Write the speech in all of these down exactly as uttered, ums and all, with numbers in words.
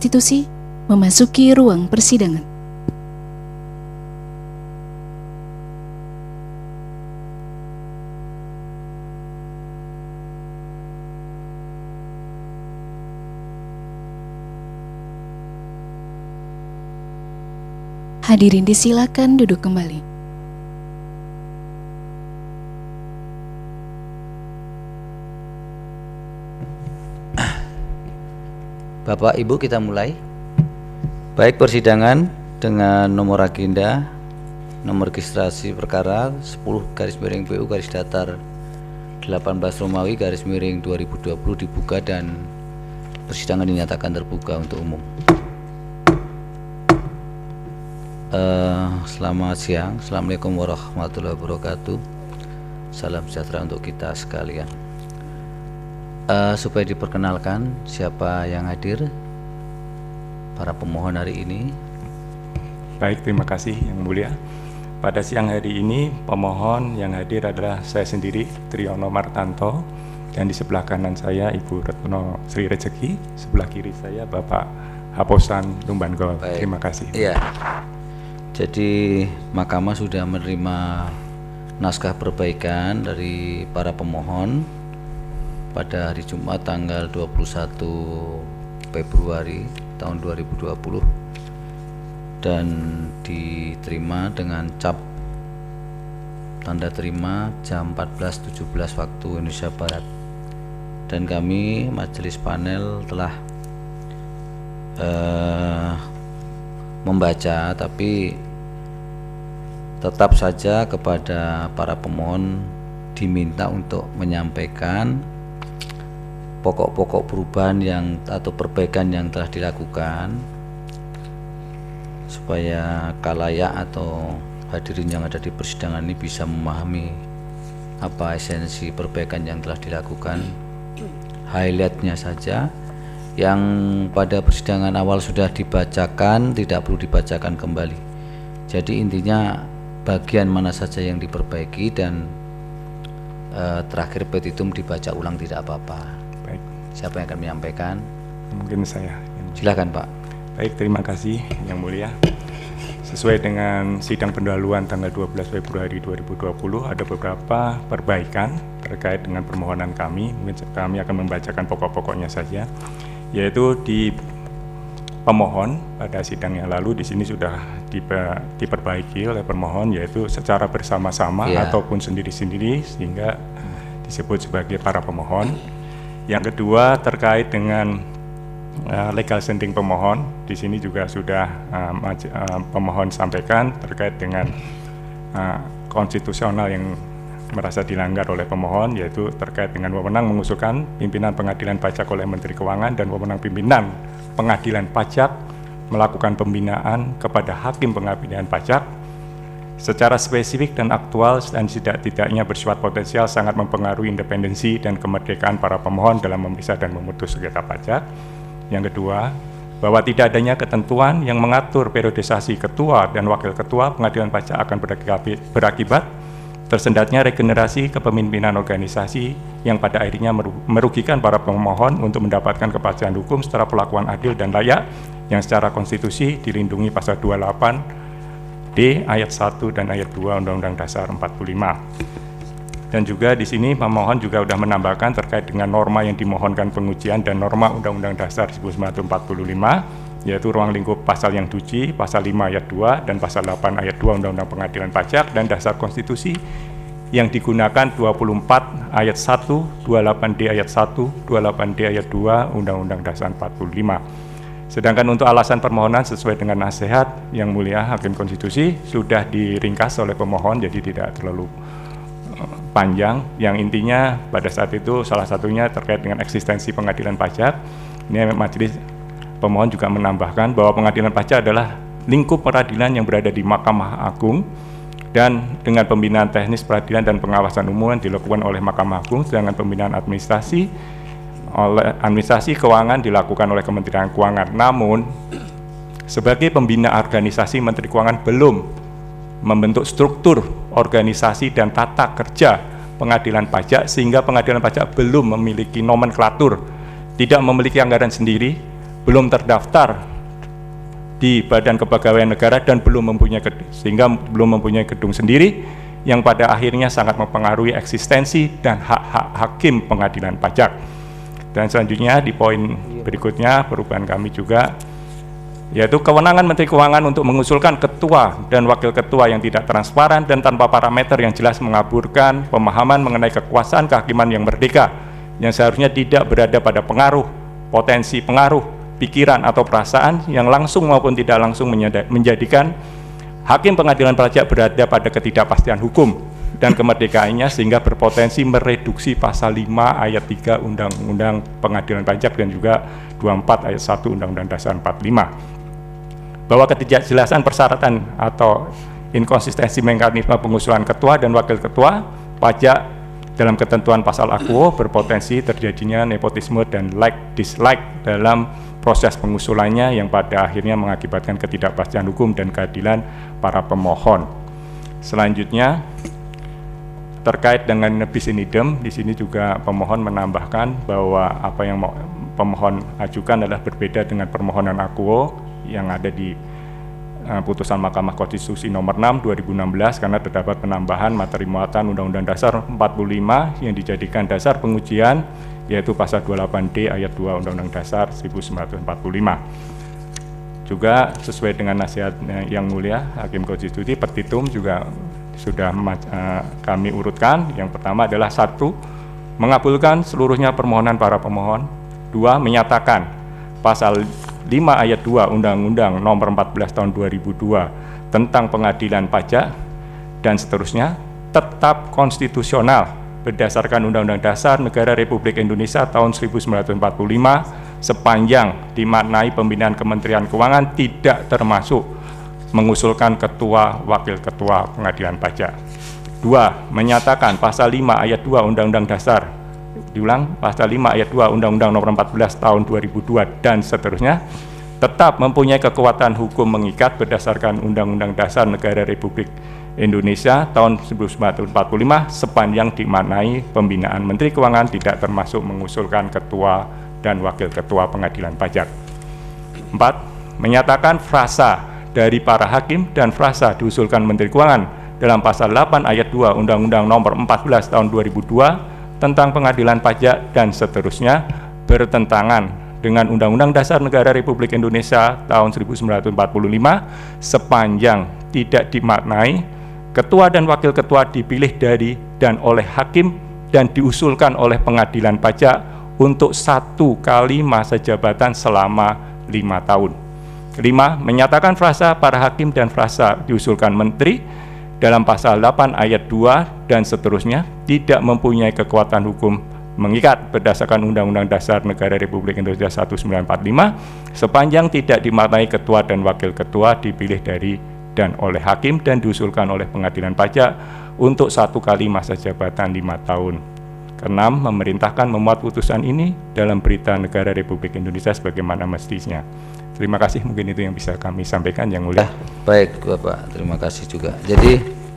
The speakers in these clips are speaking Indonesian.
Konstitusi memasuki ruang persidangan. Hadirin disilakan duduk kembali. Bapak Ibu, kita mulai. Baik, persidangan dengan nomor agenda, nomor registrasi perkara sepuluh garis miring P U garis datar delapan belas Romawi garis miring dua ribu dua puluh dibuka dan persidangan dinyatakan terbuka untuk umum. Uh, selamat siang, Assalamualaikum warahmatullahi wabarakatuh. Salam sejahtera untuk kita sekalian. Uh, supaya diperkenalkan siapa yang hadir, para pemohon hari ini. Baik, terima kasih Yang Mulia. Pada siang hari ini pemohon yang hadir adalah saya sendiri, Triyono Martanto, dan di sebelah kanan saya Ibu Retno Sri Rezeki, sebelah kiri saya Bapak Haposan Lumbanggol. Terima kasih. Iya. Jadi Mahkamah sudah menerima naskah perbaikan dari para pemohon pada hari Jumat tanggal dua puluh satu Februari tahun dua ribu dua puluh dan diterima dengan cap tanda terima jam empat belas tujuh belas waktu Indonesia Barat. Dan kami majelis panel telah uh, membaca, tapi tetap saja kepada para pemohon diminta untuk menyampaikan pokok-pokok perubahan yang atau perbaikan yang telah dilakukan supaya khalayak atau hadirin yang ada di persidangan ini bisa memahami apa esensi perbaikan yang telah dilakukan. Highlightnya saja yang pada persidangan awal sudah dibacakan tidak perlu dibacakan kembali. Jadi intinya bagian mana saja yang diperbaiki dan eh, terakhir petitum dibaca ulang tidak apa-apa. Baik. Siapa yang akan menyampaikan? Mungkin saya. Silakan Pak. Baik, terima kasih Yang Mulia. Sesuai dengan sidang pendahuluan tanggal dua belas Februari dua ribu dua puluh ada beberapa perbaikan terkait dengan permohonan kami. Mungkin kami akan membacakan pokok-pokoknya saja, yaitu di pemohon pada sidang yang lalu di sini sudah diperbaiki oleh pemohon, yaitu secara bersama-sama yeah. ataupun sendiri-sendiri sehingga disebut sebagai para pemohon. Yang kedua terkait dengan Uh, legal standing pemohon, di sini juga sudah uh, uh, pemohon sampaikan terkait dengan uh, konstitusional yang merasa dilanggar oleh pemohon, yaitu terkait dengan wewenang mengusulkan pimpinan pengadilan pajak oleh Menteri Keuangan dan wewenang pimpinan pengadilan pajak melakukan pembinaan kepada hakim pengadilan pajak secara spesifik dan aktual dan tidak-tidaknya bersifat potensial sangat mempengaruhi independensi dan kemerdekaan para pemohon dalam memeriksa dan memutus sengketa pajak. Yang kedua, bahwa tidak adanya ketentuan yang mengatur periodisasi ketua dan wakil ketua pengadilan pajak akan berakibat tersendatnya regenerasi kepemimpinan organisasi yang pada akhirnya merugikan para pemohon untuk mendapatkan kepastian hukum secara perlakuan adil dan layak yang secara konstitusi dilindungi pasal dua puluh delapan D ayat satu dan ayat dua Undang-Undang Dasar empat puluh lima. Dan juga di sini pemohon juga sudah menambahkan terkait dengan norma yang dimohonkan pengujian dan norma Undang-Undang Dasar seribu sembilan ratus empat puluh lima, yaitu ruang lingkup pasal yang diuji, pasal lima ayat dua dan pasal delapan ayat dua Undang-Undang Pengadilan Pajak dan dasar konstitusi yang digunakan dua puluh empat ayat satu, dua puluh delapan D ayat satu, dua puluh delapan D ayat dua Undang-Undang Dasar empat puluh lima. Sedangkan untuk alasan permohonan sesuai dengan nasihat Yang Mulia Hakim Konstitusi sudah diringkas oleh pemohon, jadi tidak terlalu panjang, yang intinya pada saat itu salah satunya terkait dengan eksistensi pengadilan pajak. Ini majelis pemohon juga menambahkan bahwa pengadilan pajak adalah lingkup peradilan yang berada di Mahkamah Agung dan dengan pembinaan teknis peradilan dan pengawasan umum yang dilakukan oleh Mahkamah Agung, sedangkan pembinaan administrasi oleh administrasi keuangan dilakukan oleh Kementerian Keuangan. Namun sebagai pembina organisasi, Menteri Keuangan belum membentuk struktur organisasi dan tata kerja pengadilan pajak, sehingga pengadilan pajak belum memiliki nomenklatur, tidak memiliki anggaran sendiri, belum terdaftar di Badan Kepegawaian Negara dan belum mempunyai gedung, sehingga belum mempunyai gedung sendiri yang pada akhirnya sangat mempengaruhi eksistensi dan hak-hak hakim pengadilan pajak. Dan selanjutnya di poin berikutnya perubahan kami juga yaitu kewenangan Menteri Keuangan untuk mengusulkan ketua dan wakil ketua yang tidak transparan dan tanpa parameter yang jelas mengaburkan pemahaman mengenai kekuasaan kehakiman yang merdeka yang seharusnya tidak berada pada pengaruh, potensi pengaruh, pikiran atau perasaan yang langsung maupun tidak langsung menjadikan hakim pengadilan pajak berada pada ketidakpastian hukum dan kemerdekaannya sehingga berpotensi mereduksi pasal lima ayat tiga Undang-Undang Pengadilan Pajak dan juga dua puluh empat ayat satu Undang-Undang Dasar empat puluh lima. Bahwa ketidakjelasan persyaratan atau inkonsistensi mekanisme pengusulan ketua dan wakil ketua pajak dalam ketentuan pasal akuo berpotensi terjadinya nepotisme dan like dislike dalam proses pengusulannya yang pada akhirnya mengakibatkan ketidakpastian hukum dan keadilan para pemohon. Selanjutnya terkait dengan nebis in idem, di sini juga pemohon menambahkan bahwa apa yang pemohon ajukan adalah berbeda dengan permohonan akuo yang ada di uh, putusan Mahkamah Konstitusi nomor enam dua ribu enam belas karena terdapat penambahan materi muatan Undang-Undang Dasar empat puluh lima yang dijadikan dasar pengujian yaitu pasal dua puluh delapan D ayat dua Undang-Undang Dasar seribu sembilan ratus empat puluh lima. Juga sesuai dengan nasihat yang mulia Hakim Konstitusi, petitum juga sudah uh, kami urutkan. Yang pertama adalah satu, mengabulkan seluruhnya permohonan para pemohon. Dua, menyatakan pasal lima ayat dua Undang-Undang Nomor empat belas Tahun dua ribu dua tentang pengadilan pajak dan seterusnya tetap konstitusional berdasarkan Undang-Undang Dasar Negara Republik Indonesia tahun seribu sembilan ratus empat puluh lima sepanjang dimaknai pembinaan Kementerian Keuangan tidak termasuk mengusulkan ketua wakil ketua pengadilan pajak. Dua, menyatakan pasal lima ayat dua Undang-Undang Dasar diulang pasal lima ayat dua Undang-Undang Nomor empat belas Tahun dua ribu dua dan seterusnya tetap mempunyai kekuatan hukum mengikat berdasarkan Undang-Undang Dasar Negara Republik Indonesia tahun seribu sembilan ratus empat puluh lima sepanjang dimaknai pembinaan Menteri Keuangan tidak termasuk mengusulkan ketua dan wakil ketua pengadilan pajak. Empat, menyatakan frasa dari para hakim dan frasa diusulkan Menteri Keuangan dalam pasal delapan ayat dua Undang-Undang Nomor empat belas Tahun dua ribu dua tentang pengadilan pajak dan seterusnya bertentangan dengan Undang-Undang Dasar Negara Republik Indonesia tahun seribu sembilan ratus empat puluh lima sepanjang tidak dimaknai ketua dan wakil ketua dipilih dari dan oleh hakim dan diusulkan oleh pengadilan pajak untuk satu kali masa jabatan selama lima tahun. Kelima, menyatakan frasa para hakim dan frasa diusulkan menteri dalam pasal delapan ayat dua dan seterusnya tidak mempunyai kekuatan hukum mengikat berdasarkan Undang-Undang Dasar Negara Republik Indonesia seribu sembilan ratus empat puluh lima sepanjang tidak dimaknai ketua dan wakil ketua dipilih dari dan oleh hakim dan diusulkan oleh pengadilan pajak untuk satu kali masa jabatan lima tahun. Keenam, memerintahkan memuat putusan ini dalam Berita Negara Republik Indonesia sebagaimana mestinya. Terima kasih, mungkin itu yang bisa kami sampaikan yang mulia. Baik Bapak, terima kasih juga. Jadi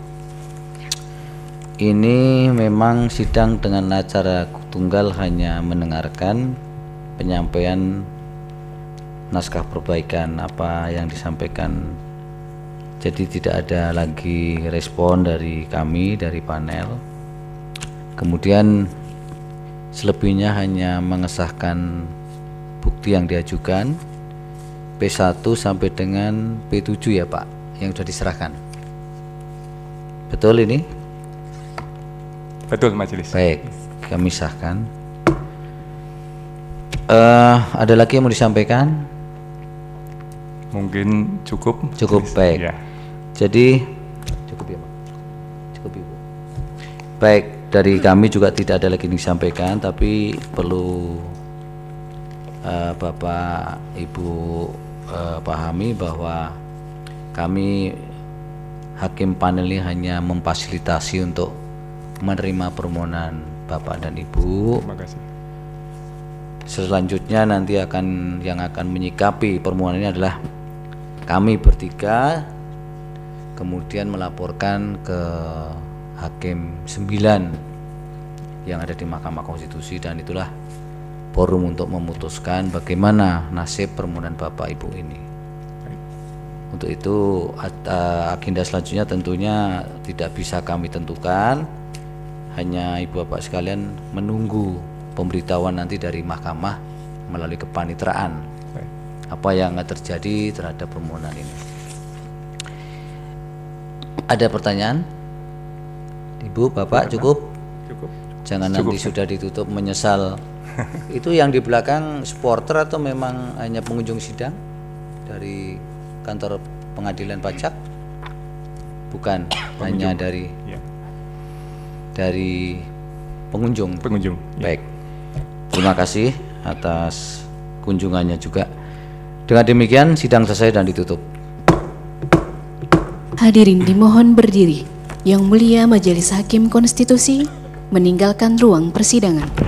ini memang sidang dengan acara tunggal hanya mendengarkan penyampaian naskah perbaikan apa yang disampaikan. Jadi tidak ada lagi respon dari kami, dari panel. Kemudian selebihnya hanya mengesahkan bukti yang diajukan P satu sampai dengan P tujuh ya Pak, yang sudah diserahkan. Betul ini? Betul majelis. Baik, kami sahkan. Uh, ada lagi yang mau disampaikan? Mungkin cukup. Cukup, baik. Ya. Jadi cukup ya Pak. Cukup Ibu. Baik, dari kami juga tidak ada lagi yang disampaikan, tapi perlu uh, Bapak Ibu uh, pahami bahwa kami hakim panel ini hanya memfasilitasi untuk menerima permohonan Bapak dan Ibu. Terima kasih. Selanjutnya nanti akan yang akan menyikapi permohonan ini adalah kami bertiga, kemudian melaporkan ke Hakim sembilan yang ada di Mahkamah Konstitusi, dan itulah forum untuk memutuskan bagaimana nasib permohonan Bapak Ibu ini. Untuk itu agenda selanjutnya tentunya tidak bisa kami tentukan, hanya Ibu Bapak sekalian menunggu pemberitahuan nanti dari mahkamah melalui kepanitraan apa yang akan terjadi terhadap permohonan ini. Ada pertanyaan? Ibu, Bapak, cukup? Cukup. Jangan Cukup. nanti sudah ditutup menyesal. Itu yang di belakang supporter atau memang hanya pengunjung sidang dari kantor pengadilan pajak? Bukan, hanya dari Ya. dari pengunjung. Pengunjung. Ya. Baik. Terima kasih atas kunjungannya juga. Dengan demikian sidang selesai dan ditutup. Hadirin dimohon berdiri. Yang Mulia Majelis Hakim Konstitusi meninggalkan ruang persidangan.